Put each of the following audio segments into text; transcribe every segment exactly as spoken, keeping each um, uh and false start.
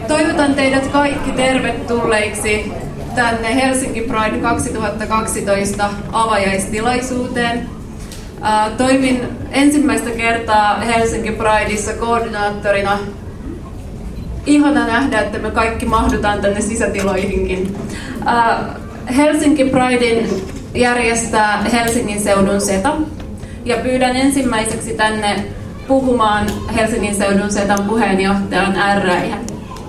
Toivotan teidät kaikki tervetulleiksi tänne Helsinki Pride kaksituhattakaksitoista avajaistilaisuuteen. Toimin ensimmäistä kertaa Helsinki Prideissa koordinaattorina. Ihana nähdä, että me kaikki mahdutaan tänne sisätiloihinkin. Helsinki Pridein järjestää Helsingin seudun SETA. Ja pyydän ensimmäiseksi tänne puhumaan Helsingin seudun SETAn puheenjohtajan R. Räihä.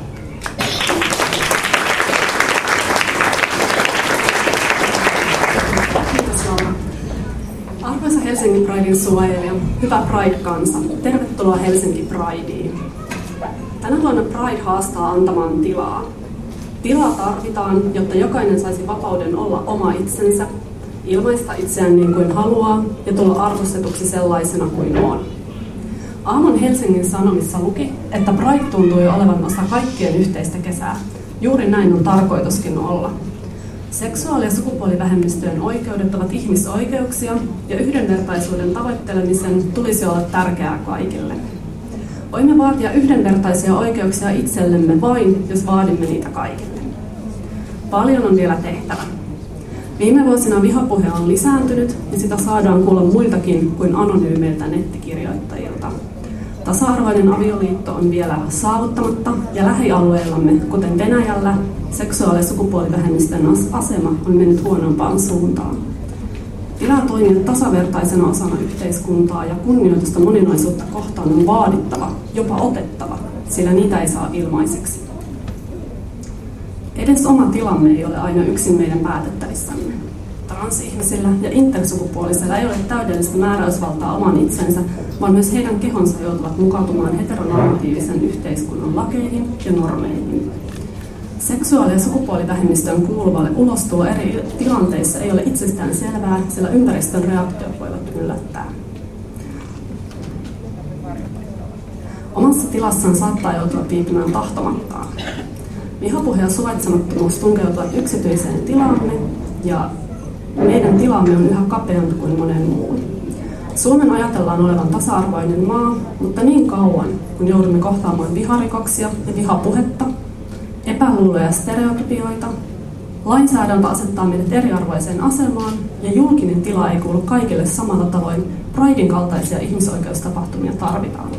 Kiitos Laura. Arvoisa Helsingin Pridein suojelija, hyvä Pride-kansa, tervetuloa Helsinki Prideen. Tänä vuonna Pride haastaa antamaan tilaa. Tilaa tarvitaan, jotta jokainen saisi vapauden olla oma itsensä, ilmaista itseään niin kuin haluaa ja tulla arvostetuksi sellaisena kuin on. Aamun Helsingin Sanomissa luki, että Pride tuntui olevan osa kaikkien yhteistä kesää. Juuri näin on tarkoituskin olla. Seksuaali- ja sukupuolivähemmistöjen oikeudet ovat ihmisoikeuksia ja yhdenvertaisuuden tavoittelemisen tulisi olla tärkeää kaikille. Voimme vaatia yhdenvertaisia oikeuksia itsellemme vain, jos vaadimme niitä kaikille. Paljon on vielä tehtävä. Viime vuosina vihapuhe on lisääntynyt ja sitä saadaan kuulla muiltakin kuin anonyymeiltä nettikirjoittajilta. Tasa-arvoinen avioliitto on vielä saavuttamatta ja lähialueillamme, kuten Venäjällä, seksuaali- ja sukupuolivähemmistön asema on mennyt huonompaan suuntaan. Tilaa toimia tasavertaisena osana yhteiskuntaa ja kunnioitusta moninaisuutta kohtaan on vaadittava, jopa otettava, sillä niitä ei saa ilmaiseksi. Edes oma tilamme ei ole aina yksin meidän päätettävissämme. Transihmisillä ja intersukupuolisilla ei ole täydellistä määräysvaltaa oman itsensä, vaan myös heidän kehonsa joutuvat mukautumaan heteronormatiivisen yhteiskunnan lakeihin ja normeihin. Seksuaali- ja sukupuolivähemmistöön kuuluvalle ulostulo eri tilanteissa ei ole itsestään selvää, sillä ympäristön reaktiot voivat yllättää. Omassa tilassaan saattaa joutua viipymään tahtomattaan. Vihapuhe ja suvaitsemattomuus tunkeutuvat yksityiseen tilaamme ja meidän tilamme on yhä kapeampi kuin monen muun. Suomen ajatellaan olevan tasa-arvoinen maa, mutta niin kauan, kun joudumme kohtaamaan viharikoksia ja vihapuhetta, epäluuloja ja stereotypioita, lainsäädäntö asettaa meidät eriarvoiseen asemaan ja julkinen tila ei kuulu kaikille samalla tavoin, Pridein kaltaisia ihmisoikeustapahtumia tarvitaan.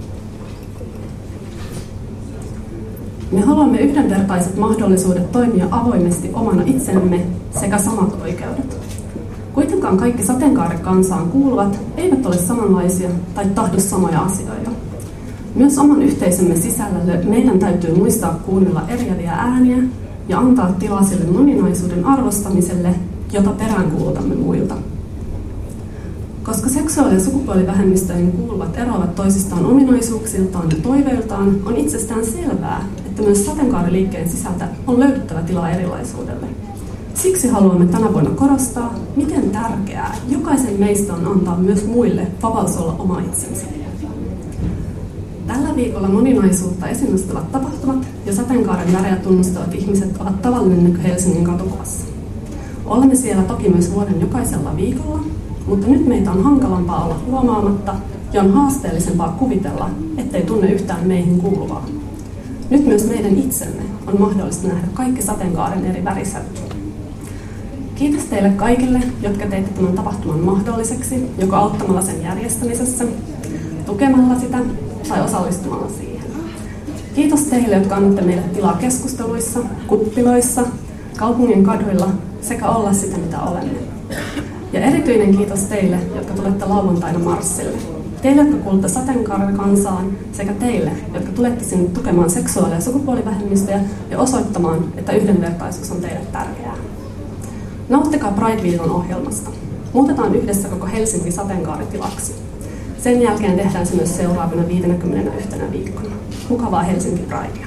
Me haluamme yhdenvertaiset mahdollisuudet toimia avoimesti omana itsemme sekä samat oikeudet. Kuitenkaan kaikki sateenkaarikansaan kuuluvat eivät ole samanlaisia tai tahdo samoja asioita. Myös oman yhteisömme sisällä meidän täytyy muistaa kuunnella eriäviä ääniä ja antaa tilaa sille moninaisuuden arvostamiselle, jota peräänkuulutamme muilta. Koska seksuaali- ja sukupuolivähemmistöihin kuuluvat eroavat toisistaan ominaisuuksiltaan ja toiveiltaan, on itsestään selvää, että myös sateenkaariliikkeen sisältä on löydettävä tilaa erilaisuudelle. Siksi haluamme tänä vuonna korostaa, miten tärkeää jokaisen meistä on antaa myös muille vapaus olla oma itsensä. Tällä viikolla moninaisuutta esiin nostavat tapahtumat ja sateenkaaren värejä tunnustavat ihmiset ovat tavallinen näkö Helsingin katukuvassa. Olemme siellä toki myös vuoden jokaisella viikolla, mutta nyt meitä on hankalampaa olla huomaamatta ja on haasteellisempaa kuvitella, ettei tunne yhtään meihin kuuluvaa. Nyt myös meidän itsemme on mahdollista nähdä kaikki sateenkaaren eri värisävyt. Kiitos teille kaikille, jotka teitte tämän tapahtuman mahdolliseksi, joko auttamalla sen järjestämisessä, tukemalla sitä tai osallistumalla siihen. Kiitos teille, jotka annatte meille tilaa keskusteluissa, kuppiloissa, kaupungin kaduilla sekä olla sitä, mitä olemme. Ja erityinen kiitos teille, jotka tulette lauantaina marssille. Teille, jotka kuulutte sateenkaarikansaan, sekä teille, jotka tulette sinne tukemaan seksuaali- ja sukupuolivähemmistöjä ja osoittamaan, että yhdenvertaisuus on teille tärkeää. Nauttikaa Pride-viikon ohjelmasta. Muutetaan yhdessä koko Helsinki sateenkaaritilaksi. Sen jälkeen tehdään se myös seuraavana viisikymmentäyksi viikkona. Mukavaa Helsinki Pridea!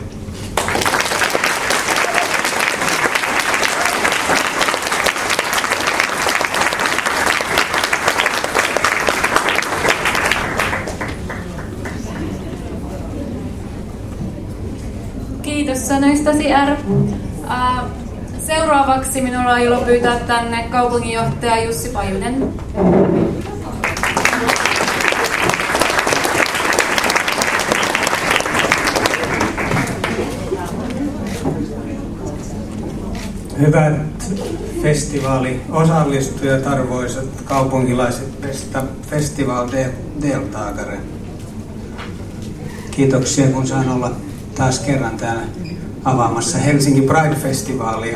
Kiitos sanoistasi, R. Uh, seuraavaksi minulla on ilo pyytää tänne kaupunginjohtaja Jussi Pajunen. Hyvät festivaaliosallistujat, arvoisat kaupunkilaiset, bästa festivaldeltagare. Kiitoksia, kun saan olla taas kerran täällä avaamassa Helsinki Pride-festivaalia.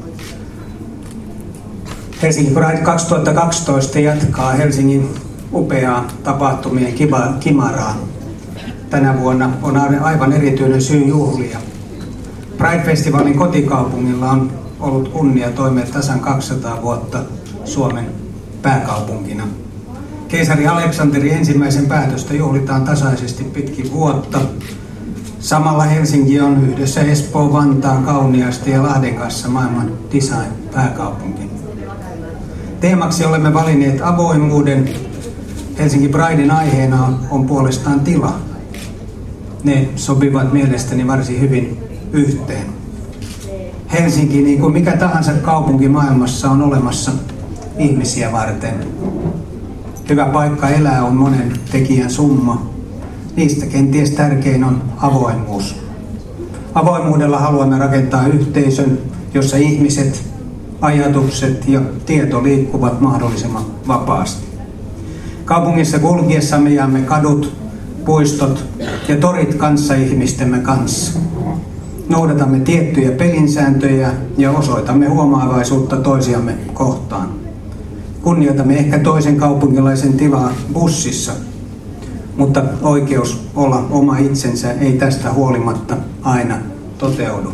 Helsinki Pride kaksituhattakaksitoista jatkaa Helsingin upeaa tapahtumien kimaraa. Tänä vuonna on aivan erityinen syy juhlia. Pride-festivaalin kotikaupungilla on ollut kunnia toimia tasan kaksisataa vuotta Suomen pääkaupunkina. Keisari Aleksanteri ensimmäisen päätöstä juhlitaan tasaisesti pitkin vuotta. Samalla Helsinki on yhdessä Espoo, Vantaan, Kauniaisten ja Lahden kanssa maailman design-pääkaupunki. Teemaksi olemme valinneet avoimuuden. Helsinki Priden aiheena on, on puolestaan tila. Ne sopivat mielestäni varsin hyvin yhteen. Helsinki, niin kuin mikä tahansa kaupunki maailmassa, on olemassa ihmisiä varten. Hyvä paikka elää on monen tekijän summa. Niistä kenties tärkein on avoimuus. Avoimuudella haluamme rakentaa yhteisön, jossa ihmiset, ajatukset ja tieto liikkuvat mahdollisimman vapaasti. Kaupungissa kulkiessamme jaamme kadut, puistot ja torit kanssaihmistemme kanssa. Noudatamme tiettyjä pelinsääntöjä ja osoitamme huomaavaisuutta toisiamme kohtaan. Kunnioitamme ehkä toisen kaupunkilaisen tilaa bussissa, mutta oikeus olla oma itsensä ei tästä huolimatta aina toteudu.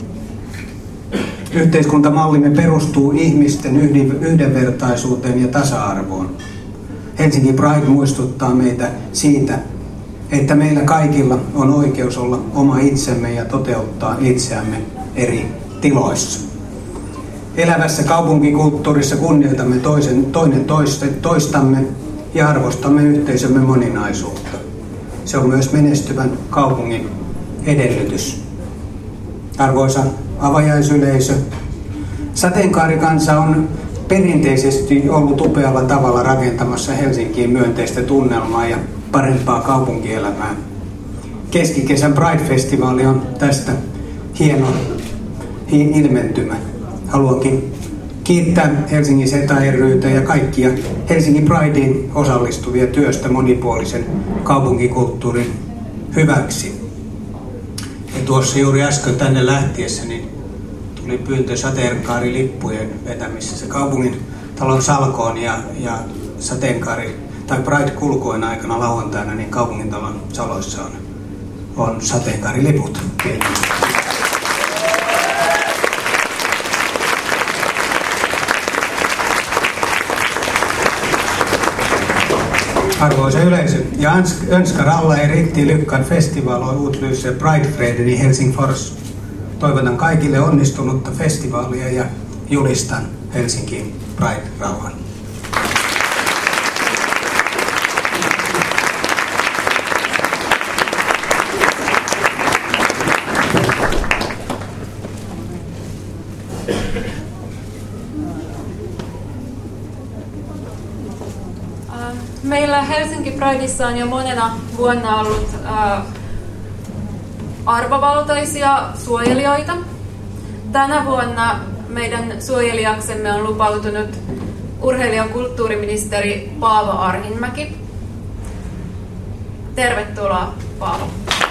Yhteiskuntamallimme perustuu ihmisten yhdenvertaisuuteen ja tasa-arvoon. Helsinki Pride muistuttaa meitä siitä, että meillä kaikilla on oikeus olla oma itsemme ja toteuttaa itseämme eri tiloissa. Elävässä kaupunkikulttuurissa kunnioitamme toisen, toinen toiste, toistamme ja arvostamme yhteisömme moninaisuutta. Se on myös menestyvän kaupungin edellytys. Arvoisa avajaisyleisö, sateenkaarikansa on perinteisesti ollut upealla tavalla rakentamassa Helsinkiin myönteistä tunnelmaa ja parempaa kaupunkielämää. Keskikesän Pride-festivaali on tästä hieno ilmentymä. Haluankin kiittää Helsingin Seta ry:tä ja kaikkia Helsingin Prideen osallistuvia työstä monipuolisen kaupunkikulttuurin hyväksi. Ja tuossa juuri äsken tänne lähtiessä niin tuli pyyntö sateenkaarilippujen vetämisessä kaupungin talon salkoon ja, ja sateenkaari tai Pride-kulkujen aikana lauantaina niin kaupungintalon saloissa on, on sateenkaariliput. Kiitos. Arvoisa yleisö, jag önskar alla en riktigt lyckad festival och utlyser Pride-freden i Helsingfors. Toivotan kaikille onnistunutta festivaalia ja julistan Helsinkiin Pride-rauhan. Meillä Helsinki Prideissa on jo monena vuonna ollut äh, arvovaltaisia suojelijoita. Tänä vuonna meidän suojelijaksemme on lupautunut urheilija- ja kulttuuriministeri Paavo Arhinmäki. Tervetuloa, Paavo.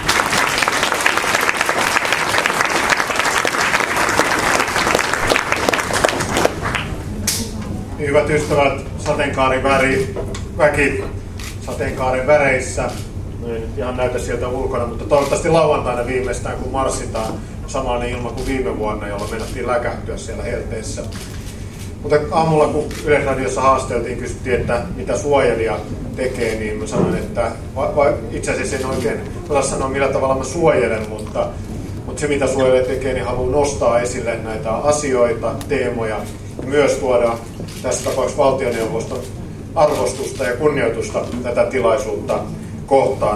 Hyvät ystävät, sateenkaaren väri, väki sateenkaaren väreissä. No ei nyt ihan näytä sieltä ulkona, mutta toivottavasti lauantaina viimeistään, kun marssitaan samanlainen ilma kuin viime vuonna, jolloin mennättiin läkähtyä siellä helteessä. Mutta aamulla, kun Yleisradiossa haasteltiin, kysyttiin, että mitä suojelija tekee, niin mä sanoin, että va- va- itse asiassa en oikein osaa sanoa, millä tavalla mä suojelen, mutta, mutta se, mitä suojelija tekee, niin haluaa nostaa esille näitä asioita, teemoja, ja myös tuoda tässä tapauksessa valtioneuvoston arvostusta ja kunnioitusta tätä tilaisuutta kohtaan.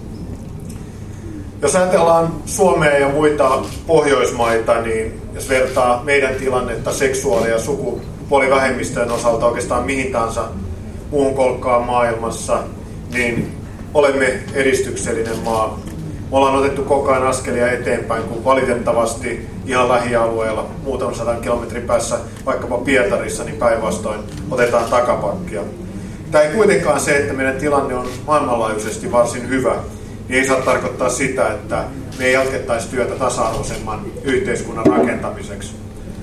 Jos ajatellaan Suomea ja muita Pohjoismaita, niin jos vertaa meidän tilannetta seksuaali- ja sukupuolivähemmistöjen osalta oikeastaan mihin tahansa muuhun kolkkaan maailmassa, niin olemme edistyksellinen maa. Me ollaan otettu koko ajan askelia eteenpäin, kun valitettavasti ihan lähialueella, muutaman sadan kilometrin päässä, vaikkapa Pietarissa, niin päinvastoin otetaan takapakkia. Tämä ei kuitenkaan se, että meidän tilanne on maailmanlaajuisesti varsin hyvä, niin ei saa tarkoittaa sitä, että me ei jatkettaisi työtä tasa-arvoisemman yhteiskunnan rakentamiseksi.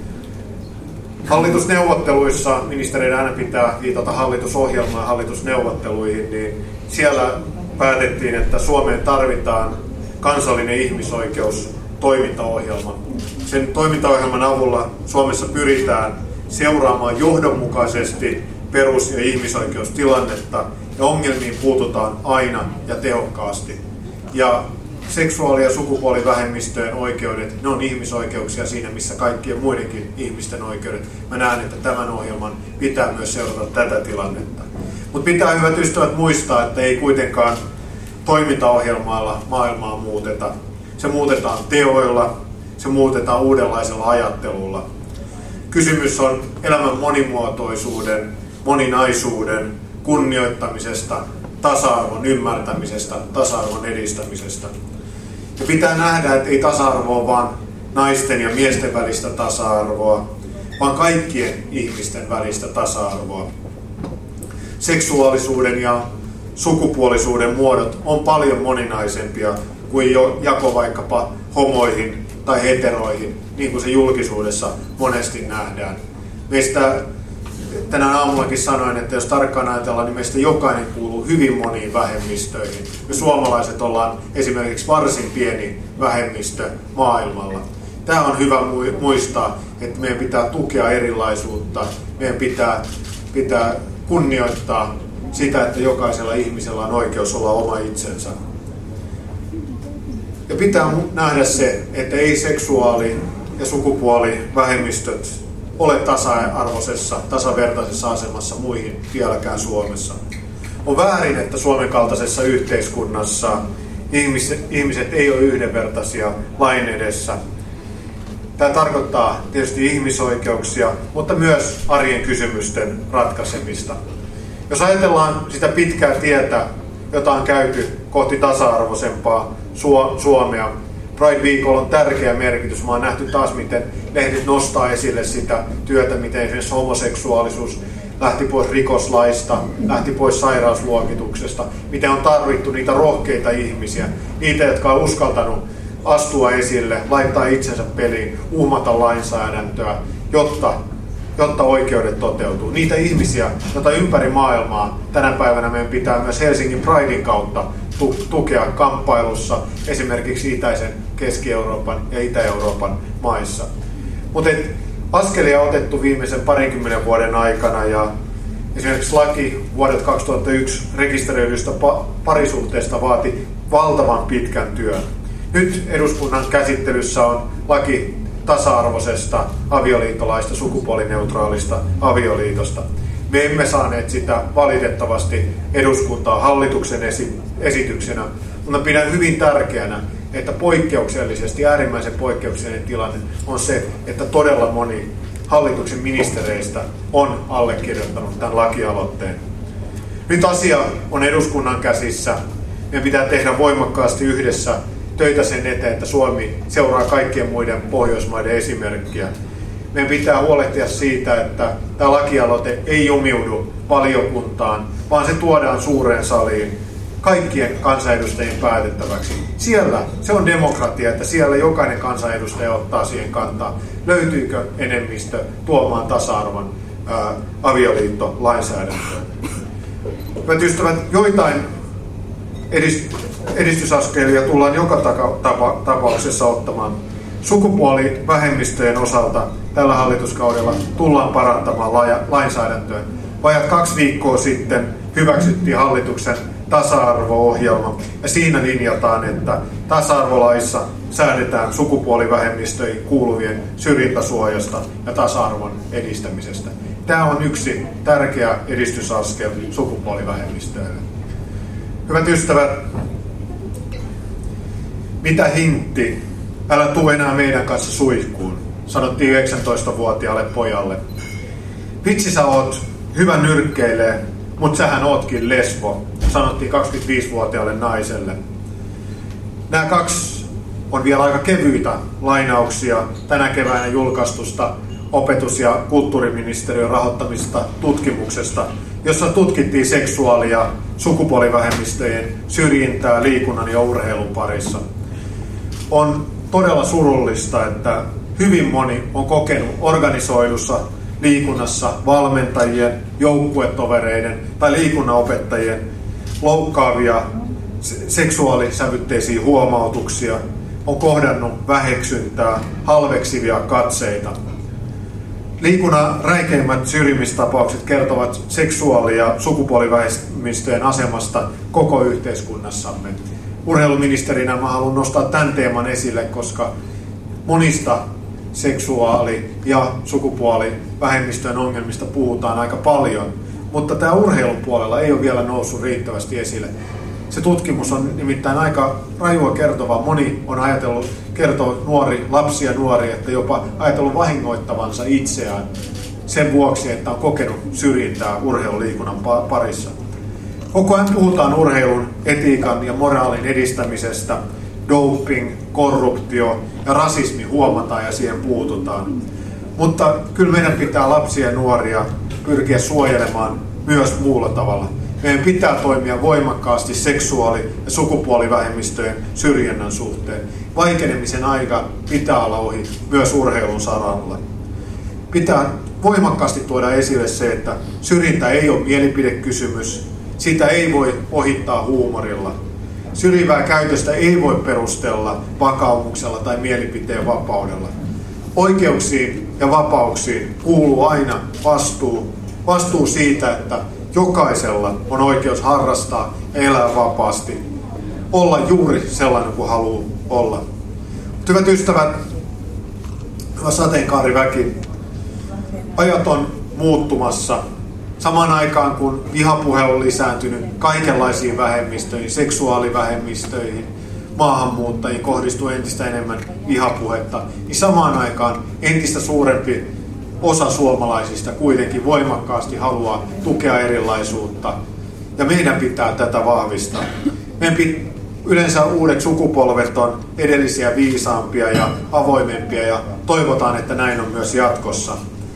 Hallitusneuvotteluissa, ministereiden aina pitää viitata hallitusohjelmaan ja hallitusneuvotteluihin, niin siellä päätettiin, että Suomeen tarvitaan kansallinen ihmisoikeustoimintaohjelma. Sen toimintaohjelman avulla Suomessa pyritään seuraamaan johdonmukaisesti perus- ja ihmisoikeustilannetta ja ongelmiin puututaan aina ja tehokkaasti. Ja seksuaali- ja sukupuolivähemmistöjen oikeudet, ne on ihmisoikeuksia siinä, missä kaikkien muidenkin ihmisten oikeudet. Mä näen, että tämän ohjelman pitää myös seurata tätä tilannetta. Mutta pitää, hyvät ystävät, muistaa, että ei kuitenkaan toimintaohjelmalla maailmaa muuteta. Se muutetaan teoilla, se muutetaan uudenlaisella ajattelulla. Kysymys on elämän monimuotoisuuden, moninaisuuden, kunnioittamisesta, tasa-arvon ymmärtämisestä, tasa-arvon edistämisestä. Ja pitää nähdä, että ei tasa-arvo ole vain naisten ja miesten välistä tasa-arvoa, vaan kaikkien ihmisten välistä tasa-arvoa. Seksuaalisuuden ja sukupuolisuuden muodot on paljon moninaisempia kuin jo jako vaikkapa homoihin tai heteroihin, niin kuin se julkisuudessa monesti nähdään. Meistä tänään aamullakin sanoin, että jos tarkkaan ajatellaan, niin meistä jokainen kuuluu hyvin moniin vähemmistöihin. Me suomalaiset ollaan esimerkiksi varsin pieni vähemmistö maailmalla. Tämä on hyvä muistaa, että meidän pitää tukea erilaisuutta, meidän pitää, pitää kunnioittaa sitä, että jokaisella ihmisellä on oikeus olla oma itsensä. Ja pitää nähdä se, että ei seksuaali- ja sukupuolivähemmistöt ole tasa-arvoisessa, tasavertaisessa asemassa muihin vieläkään Suomessa. On väärin, että Suomen kaltaisessa yhteiskunnassa ihmiset, ihmiset ei ole yhdenvertaisia lain edessä. Tämä tarkoittaa tietysti ihmisoikeuksia, mutta myös arjen kysymysten ratkaisemista. Jos ajatellaan sitä pitkää tietä, jota on käyty kohti tasa-arvoisempaa Suomea, Pride-viikolla on tärkeä merkitys. Mä oon nähty taas, miten lehdet nostaa esille sitä työtä, miten esimerkiksi homoseksuaalisuus lähti pois rikoslaista, lähti pois sairausluokituksesta, miten on tarvittu niitä rohkeita ihmisiä, niitä, jotka on uskaltanut astua esille, laittaa itsensä peliin, uhmata lainsäädäntöä, jotta, jotta oikeudet toteutuu. Niitä ihmisiä, joita ympäri maailmaa tänä päivänä meidän pitää myös Helsingin Pridein kautta tukea kamppailussa esimerkiksi itäisen Keski-Euroopan ja Itä-Euroopan maissa. Mutta askelia on otettu viimeisen parinkymmenen vuoden aikana ja esimerkiksi laki vuodelta kaksituhattayksi rekisteröidystä parisuhteesta vaati valtavan pitkän työn. Nyt eduskunnan käsittelyssä on laki tasa-arvoisesta avioliittolaista, sukupuolineutraalista avioliitosta. Me emme saaneet sitä valitettavasti eduskuntaa hallituksen esi- esityksenä, mutta pidän hyvin tärkeänä, että poikkeuksellisesti, äärimmäisen poikkeuksellinen tilanne on se, että todella moni hallituksen ministereistä on allekirjoittanut tämän lakialoitteen. Nyt asia on eduskunnan käsissä. Meidän pitää tehdä voimakkaasti yhdessä töitä sen eteen, että Suomi seuraa kaikkien muiden Pohjoismaiden esimerkkiä. Meidän pitää huolehtia siitä, että tämä lakialoite ei jumiudu valiokuntaan, vaan se tuodaan suureen saliin kaikkien kansanedustajien päätettäväksi. Siellä se on demokratia, että siellä jokainen kansanedustaja ottaa siihen kantaa. Löytyykö enemmistö tuomaan tasa-arvon ää, avioliittolainsäädäntöön? Hyvät ystävät, joitain edist- edistysaskelia tullaan joka taka- tapa- tapauksessa ottamaan. Sukupuolivähemmistöjen osalta tällä hallituskaudella tullaan parantamaan la- lainsäädäntöön. Vajat kaksi viikkoa sitten hyväksyttiin hallituksen tasa-arvo-ohjelma ja siinä linjataan, että tasa-arvolaissa säädetään sukupuolivähemmistöihin kuuluvien syrjintäsuojasta ja tasa-arvon edistämisestä. Tämä on yksi tärkeä edistysaskel sukupuolivähemmistöille. Hyvät ystävät, mitä hintti? Älä tuu enää meidän kanssa suihkuun, sanottiin yhdeksäntoistavuotiaalle pojalle. Vitsi, sä oot hyvä nyrkkeilee, mutta sähän ootkin lesbo, sanottiin kaksikymmentäviisivuotiaalle naiselle. Nämä kaksi on vielä aika kevyitä lainauksia tänä keväänä julkaistusta opetus- ja kulttuuriministeriön rahoittamista tutkimuksesta, jossa tutkittiin seksuaali- ja sukupuolivähemmistöjen syrjintää liikunnan ja urheilun parissa. On todella surullista, että hyvin moni on kokenut organisoidussa liikunnassa valmentajien, joukkuetovereiden tai liikunnanopettajien loukkaavia seksuaalisävytteisiä huomautuksia, on kohdannut väheksyntää, halveksivia katseita. Liikunnan räikeimmät syrjimistapaukset kertovat seksuaali- ja sukupuolivähemmistöjen asemasta koko yhteiskunnassamme. Urheiluministerinä mä haluan nostaa tämän teeman esille, koska monista seksuaali- ja sukupuolivähemmistöjen ongelmista puhutaan aika paljon, mutta tämä urheilun puolella ei ole vielä noussut riittävästi esille. Se tutkimus on nimittäin aika rajua kertova. Moni on ajatellut, kertoo nuori, lapsi ja nuori, että jopa ajatellut vahingoittavansa itseään sen vuoksi, että on kokenut syrjintää urheiluliikunnan parissa. Koko ajan puhutaan urheilun etiikan ja moraalin edistämisestä. Doping, korruptio ja rasismi huomataan ja siihen puututaan. Mutta kyllä meidän pitää lapsia ja nuoria pyrkiä suojelemaan myös muulla tavalla. Meidän pitää toimia voimakkaasti seksuaali- ja sukupuolivähemmistöjen syrjinnän suhteen. Vaikenemisen aika pitää olla ohi myös urheilun saralla. Pitää voimakkaasti tuoda esille se, että syrjintä ei ole mielipidekysymys. Sitä ei voi ohittaa huumorilla. Syrjivää käytöstä ei voi perustella vakaumuksella tai mielipiteen vapaudella. Oikeuksiin ja vapauksiin kuuluu aina vastuu, vastuu siitä, että jokaisella on oikeus harrastaa ja elää vapaasti, olla juuri sellainen kuin haluaa olla. Hyvät ystävät, hyvä sateenkaariväki, ajat on muuttumassa. Samaan aikaan kun vihapuhe on lisääntynyt kaikenlaisiin vähemmistöihin, seksuaalivähemmistöihin, maahanmuuttajiin kohdistuu entistä enemmän vihapuhetta, niin samaan aikaan entistä suurempi osa suomalaisista kuitenkin voimakkaasti haluaa tukea erilaisuutta. Ja meidän pitää tätä vahvistaa. Meidän pit- yleensä uudet sukupolvet on edellisiä viisaampia ja avoimempia ja toivotaan, että näin on myös jatkossa.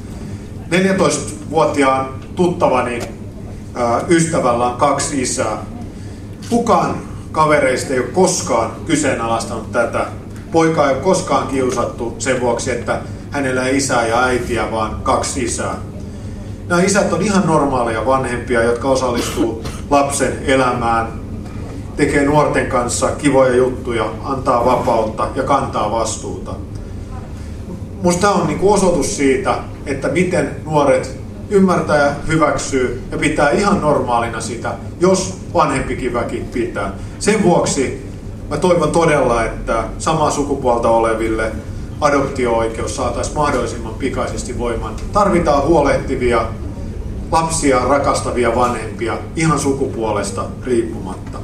neljätoistavuotiaan tuttavani ää, ystävällä on kaksi isää. Kukaan kavereista ei ole koskaan kyseenalaistanut tätä. Poika ei ole koskaan kiusattu sen vuoksi, että hänellä ei isää ja äitiä, vaan kaksi isää. Nämä isät on ihan normaaleja vanhempia, jotka osallistuu lapsen elämään, tekee nuorten kanssa kivoja juttuja, antaa vapautta ja kantaa vastuuta. Musta tämä on niinku osoitus siitä, että miten nuoret ymmärtää ja hyväksyy ja pitää ihan normaalina sitä, jos vanhempikin väki pitää. Sen vuoksi mä toivon todella, että samaa sukupuolta oleville adoptio-oikeus saataisiin mahdollisimman pikaisesti voimaan. Tarvitaan huolehtivia, lapsia rakastavia vanhempia ihan sukupuolesta riippumatta.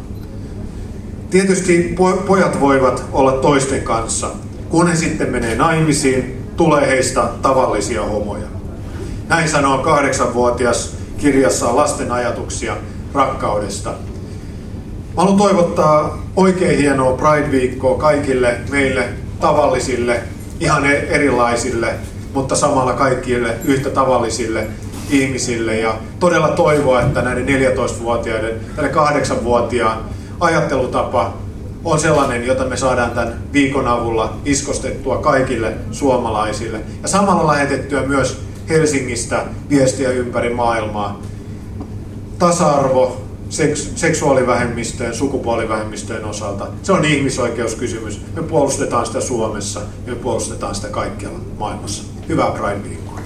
Tietysti pojat voivat olla toisten kanssa. Kun he sitten menee naimisiin, tulee heistä tavallisia homoja. Näin sanoo kahdeksanvuotias kirjassaan Lasten ajatuksia rakkaudesta. Mä haluan toivottaa oikein hienoa Pride-viikkoa kaikille meille tavallisille, ihan erilaisille, mutta samalla kaikille yhtä tavallisille ihmisille. Ja todella toivoa, että näiden neljätoistavuotiaiden ja kahdeksanvuotiaan ajattelutapa on sellainen, jota me saadaan tämän viikon avulla iskostettua kaikille suomalaisille. Ja samalla lähetettyä myös Helsingistä viestiä ympäri maailmaa. Tasa-arvo seks- seksuaalivähemmistöjen, sukupuolivähemmistöjen osalta. Se on ihmisoikeuskysymys. Me puolustetaan sitä Suomessa ja me puolustetaan sitä kaikkialla maailmassa. Hyvää Pride-viikkoa.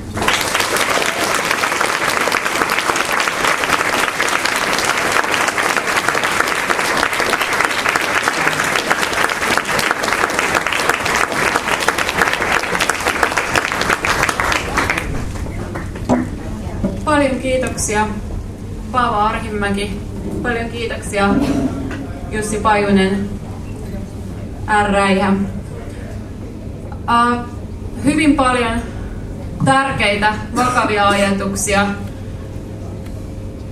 Paljon kiitoksia Paavo Arhimäki. Paljon kiitoksia Jussi Pajunen, R-räihä. Uh, hyvin paljon tärkeitä, vakavia ajatuksia,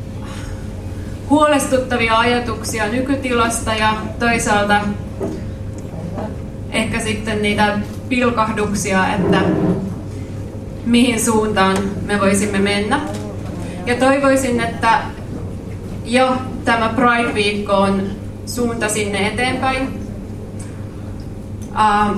huolestuttavia ajatuksia nykytilasta ja toisaalta ehkä sitten niitä pilkahduksia, että mihin suuntaan me voisimme mennä. Ja toivoisin, että jo tämä Pride-viikko on suunta sinne eteenpäin. Uh,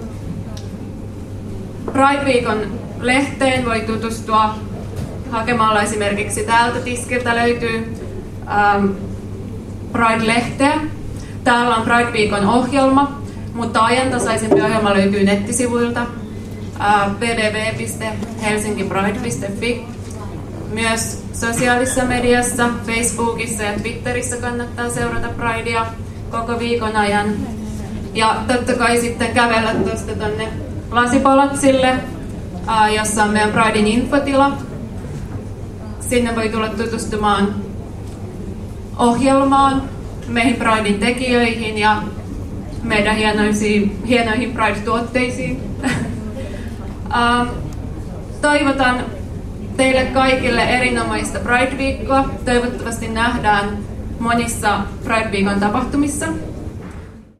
Pride-viikon lehteen voi tutustua hakemalla esimerkiksi täältä tiskiltä löytyy um, Pride-lehteä. Täällä on Pride-viikon ohjelma, mutta ajantasaisempi ohjelma löytyy nettisivuilta uh, double-u double-u double-u piste helsinkipride piste fi. Myös sosiaalisessa mediassa, Facebookissa ja Twitterissä kannattaa seurata Pridea koko viikon ajan. Ja totta kai sitten kävellä tuosta tonne Lasipalatsille, jossa on meidän Pridein infotila. Sinne voi tulla tutustumaan ohjelmaan, meihin Pridein tekijöihin ja meidän hienoihin, hienoihin Pride-tuotteisiin. Toivotan teille kaikille erinomaista Pride-viikkoa. Toivottavasti nähdään monissa Pride-viikon tapahtumissa.